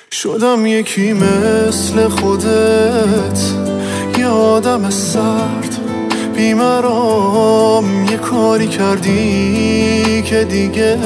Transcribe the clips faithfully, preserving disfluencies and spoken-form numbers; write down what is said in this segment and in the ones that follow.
شدم یکی مثل خودت، یه آدم سرد بیمرام. یه کاری کردی که دیگه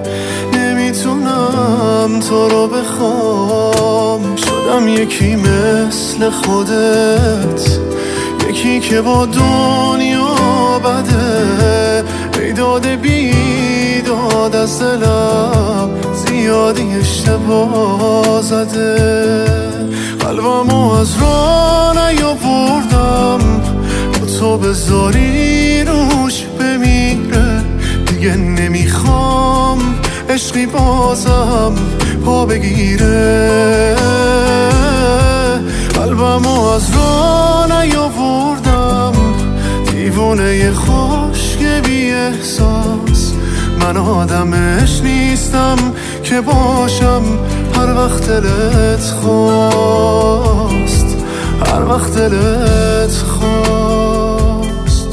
نمیتونم تو رو بخوام. شدم یکی مثل خودت، یکی که با دنیا بده. بیداد بیداد از دلم زیادی اشتباه زده. قلبمو از راه نیاوردم، با تو بذاری روش بمیره. دیگه نمیخوام عشقی بازم پا بگیره. قلبمو از راه نیاوردم، دیوونه خشک بی احساس. من آدمش نیستم که باشم هر وقت دلت خواست، هر وقت دلت خواست.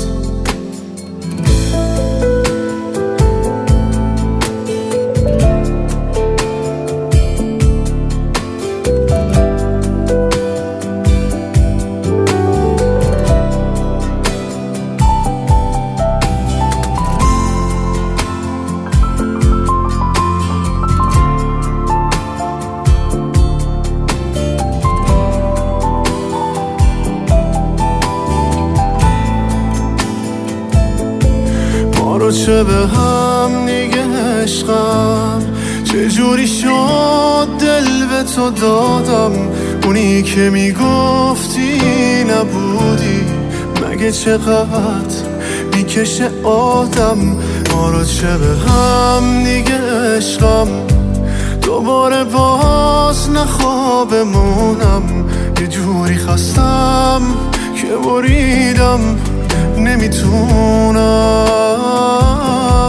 چه به هم دیگه عشقم، چه جوری شد دل به تو دادم. اونی که میگفتی نبودی، مگه چقدر میکشه آدم. ما رو چه به هم دیگه عشقم، دوباره باز نخوابمونم. یه جوری خستم که بریدم، نمیتونم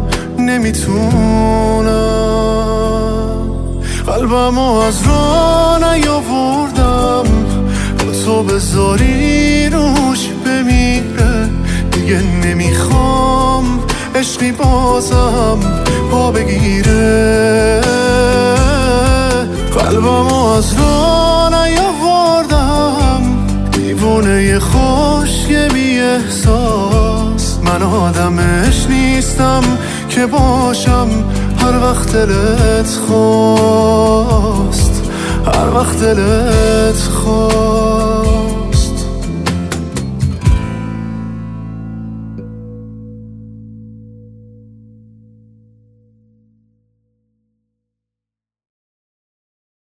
نمیتونم. قلبمو از راه نیاوردم، با تو بذاری روش بمیره. دیگه نمیخوام عشقی بازم پا بگیره. قلبمو از راه نیاوردم، دیوونه خشک بی احساس. من آدمش نیستم که باشم هر وقت دلت خواست، هر وقت دلت خواست.